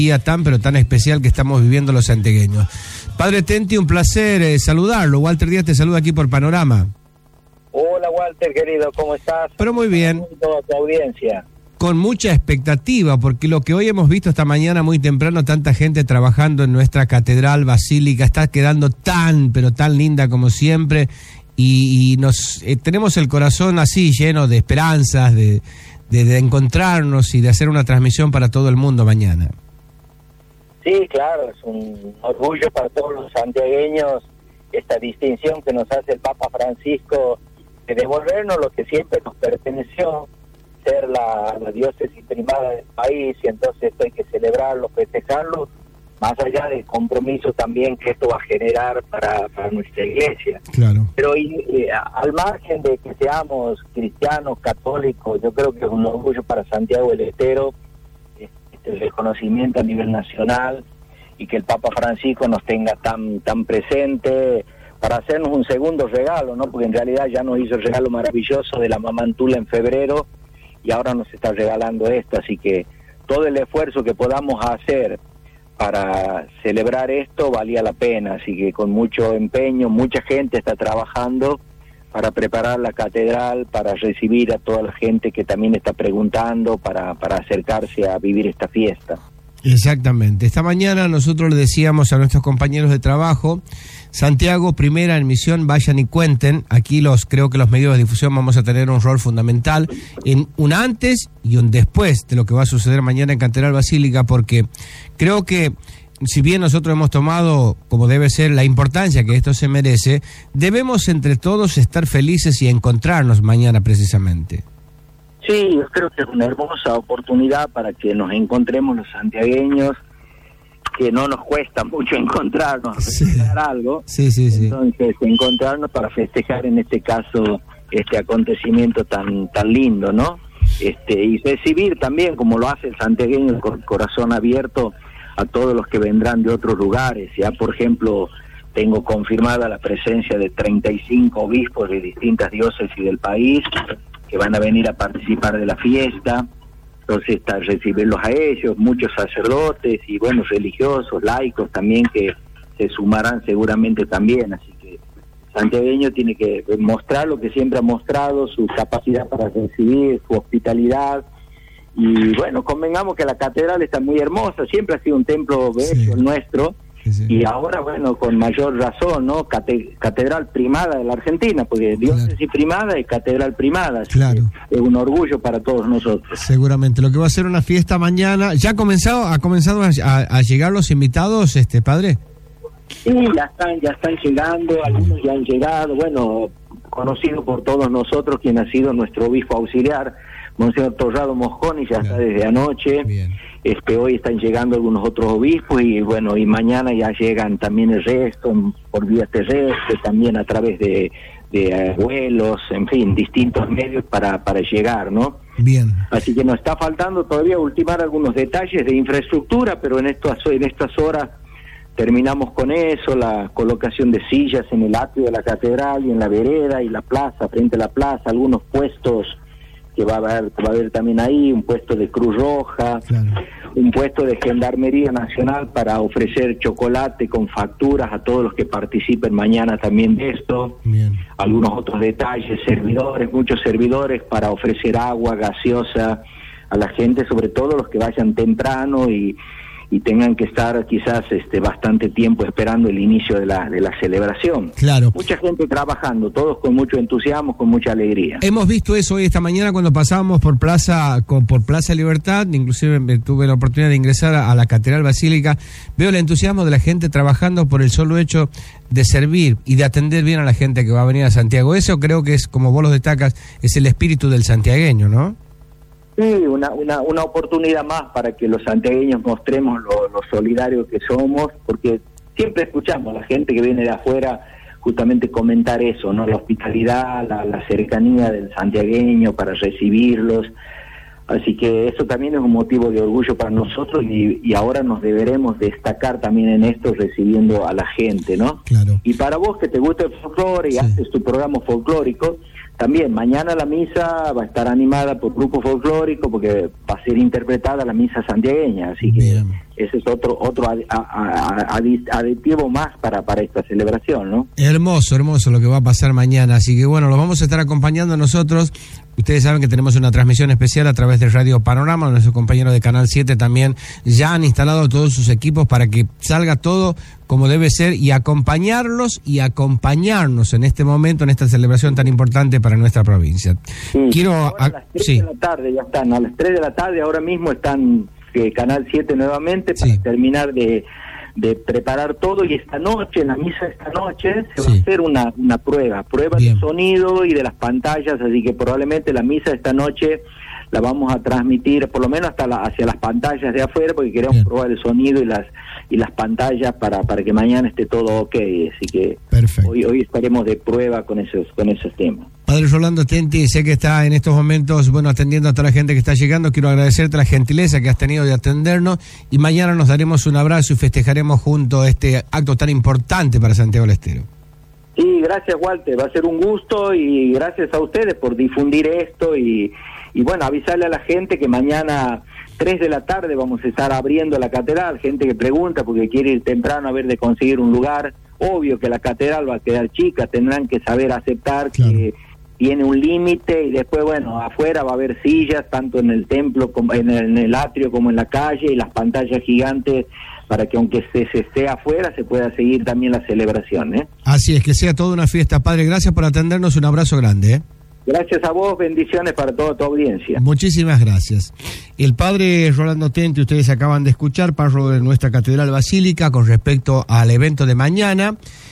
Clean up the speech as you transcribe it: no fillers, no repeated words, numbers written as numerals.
día tan pero tan especial que estamos viviendo los santiagueños. Padre Tenti, un placer saludarlo. Walter Díaz te saluda aquí por Panorama. Hola Walter, querido, ¿cómo estás? Pero muy bien. Toda tu audiencia. Con mucha expectativa, porque lo que hoy hemos visto esta mañana muy temprano, tanta gente trabajando en nuestra catedral basílica, está quedando tan, pero tan linda como siempre, y nos tenemos el corazón así lleno de esperanzas, de encontrarnos y de hacer una transmisión para todo el mundo mañana. Sí, claro, es un orgullo para todos los santiagueños esta distinción que nos hace el Papa Francisco de devolvernos lo que siempre nos perteneció, ser la diócesis primada del país, y entonces esto hay que celebrarlo, festejarlo, más allá del compromiso también que esto va a generar para nuestra iglesia. Claro. Pero al margen de que seamos cristianos, católicos, yo creo que es un orgullo para Santiago del Estero, el reconocimiento a nivel nacional, y que el Papa Francisco nos tenga tan presente para hacernos un segundo regalo, ¿no? Porque en realidad ya nos hizo el regalo maravilloso de la Mamantula en febrero, y ahora nos está regalando esto, así que todo el esfuerzo que podamos hacer para celebrar esto valía la pena, así que con mucho empeño, mucha gente está trabajando para preparar la catedral, para recibir a toda la gente que también está preguntando, para acercarse a vivir esta fiesta. Exactamente. Esta mañana nosotros le decíamos a nuestros compañeros de trabajo, Santiago, primera en misión, vayan y cuenten. Aquí creo que los medios de difusión vamos a tener un rol fundamental en un antes y un después de lo que va a suceder mañana en Catedral Basílica, porque creo que si bien nosotros hemos tomado, como debe ser, la importancia que esto se merece, debemos entre todos estar felices y encontrarnos mañana precisamente. Sí, yo creo que es una hermosa oportunidad para que nos encontremos los santiagueños, que no nos cuesta mucho encontrarnos, festejar algo. Sí. Entonces, encontrarnos para festejar en este caso este acontecimiento tan lindo, ¿no? Y recibir también, como lo hace el santiagueño, con corazón abierto a todos los que vendrán de otros lugares. Ya, por ejemplo, tengo confirmada la presencia de 35 obispos de distintas diócesis del país que van a venir a participar de la fiesta. Entonces, recibirlos a ellos, muchos sacerdotes y buenos religiosos, laicos también, que se sumarán seguramente también. Así que santiagueño tiene que mostrar lo que siempre ha mostrado, su capacidad para recibir, su hospitalidad. Y bueno, convengamos que la catedral está muy hermosa, siempre ha sido un templo bello nuestro. Sí. Y ahora, bueno, con mayor razón, ¿no? Catedral primada de la Argentina, porque diócesis primada y catedral primada. Claro. Es un orgullo para todos nosotros. Seguramente. Lo que va a ser una fiesta mañana. ¿Ya ha comenzado a llegar los invitados, padre? Sí, ya están llegando, algunos ya han llegado. Bueno, conocido por todos nosotros, quien ha sido nuestro obispo auxiliar, Monseñor Torrado Mosconi, ya está desde anoche. Bien. Hoy están llegando algunos otros obispos y bueno, y mañana ya llegan también el resto por vía terrestre, también a través de vuelos, en fin, distintos medios para llegar, ¿no? Bien. Así que nos está faltando todavía ultimar algunos detalles de infraestructura, pero en estas horas terminamos con eso, la colocación de sillas en el atrio de la catedral y en la vereda y la plaza, frente a la plaza, algunos puestos que va a haber también ahí, un puesto de Cruz Roja, claro, un puesto de Gendarmería Nacional para ofrecer chocolate con facturas a todos los que participen mañana también de esto. Bien. Algunos otros detalles, muchos servidores para ofrecer agua gaseosa a la gente, sobre todo los que vayan temprano y tengan que estar quizás bastante tiempo esperando el inicio de la celebración. Claro. Mucha gente trabajando, todos con mucho entusiasmo, con mucha alegría. Hemos visto eso hoy esta mañana cuando pasábamos por Plaza Libertad, inclusive tuve la oportunidad de ingresar a la Catedral Basílica. Veo el entusiasmo de la gente trabajando por el solo hecho de servir y de atender bien a la gente que va a venir a Santiago. Eso creo que es, como vos lo destacas, es el espíritu del santiagueño, ¿no? Sí, una oportunidad más para que los santiagueños mostremos lo solidarios que somos, porque siempre escuchamos a la gente que viene de afuera justamente comentar eso, ¿no? La hospitalidad, la cercanía del santiagueño para recibirlos. Así que eso también es un motivo de orgullo para nosotros y ahora nos deberemos destacar también en esto recibiendo a la gente, ¿no? Claro. Y para vos que te gusta el folclore y haces tu programa folclórico, también mañana la misa va a estar animada por grupo folclórico porque va a ser interpretada la misa santiagueña, así que bien. Ese es otro aditivo más para esta celebración, ¿no? Hermoso lo que va a pasar mañana, así que bueno, los vamos a estar acompañando nosotros. Ustedes saben que tenemos una transmisión especial a través de Radio Panorama. Nuestros compañeros de Canal 7 también ya han instalado todos sus equipos para que salga todo como debe ser y acompañarlos y acompañarnos en este momento, en esta celebración tan importante para nuestra provincia. Sí, quiero a las 3 de la tarde ya están, a las 3 de la tarde ahora mismo están Canal 7 nuevamente para terminar de preparar todo, y esta noche, en la misa esta noche, se va a hacer una prueba de sonido y de las pantallas, así que probablemente la misa esta noche la vamos a transmitir, por lo menos hacia las pantallas de afuera, porque queremos probar el sonido y las pantallas para que mañana esté todo ok, así que hoy estaremos de prueba con esos temas. Padre Rolando Tenti, sé que está en estos momentos, atendiendo a toda la gente que está llegando. Quiero agradecerte la gentileza que has tenido de atendernos, y mañana nos daremos un abrazo y festejaremos juntos este acto tan importante para Santiago del Estero. Sí, gracias, Walter, va a ser un gusto, y gracias a ustedes por difundir esto y bueno, avisarle a la gente que mañana 3 de la tarde vamos a estar abriendo la catedral, gente que pregunta porque quiere ir temprano a ver de conseguir un lugar. Obvio que la catedral va a quedar chica, tendrán que saber aceptar que tiene un límite, y después, afuera va a haber sillas, tanto en el templo, como en el atrio, como en la calle, y las pantallas gigantes, para que aunque se esté afuera, se pueda seguir también la celebración, ¿eh? Así es, que sea toda una fiesta. Padre, gracias por atendernos, un abrazo grande, ¿eh? Gracias a vos, bendiciones para toda tu audiencia. Muchísimas gracias. El padre Rolando Tenti, ustedes acaban de escuchar, párroco de nuestra Catedral Basílica, con respecto al evento de mañana.